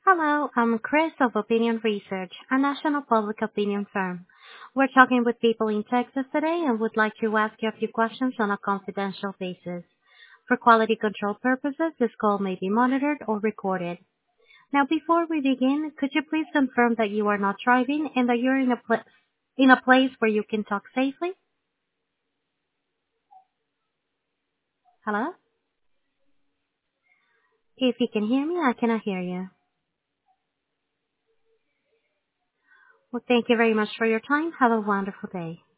Hello, I'm Chris of Opinion Research, a national public opinion firm. We're talking with people in Texas today and would like to ask you a few questions on a confidential basis. For quality control purposes, this call may be monitored or recorded. Now, before we begin, could you please confirm that you are not driving and that you're in a place where you can talk safely? Hello? If you can hear me, I cannot hear you. Well, thank you very much for your time. Have a wonderful day.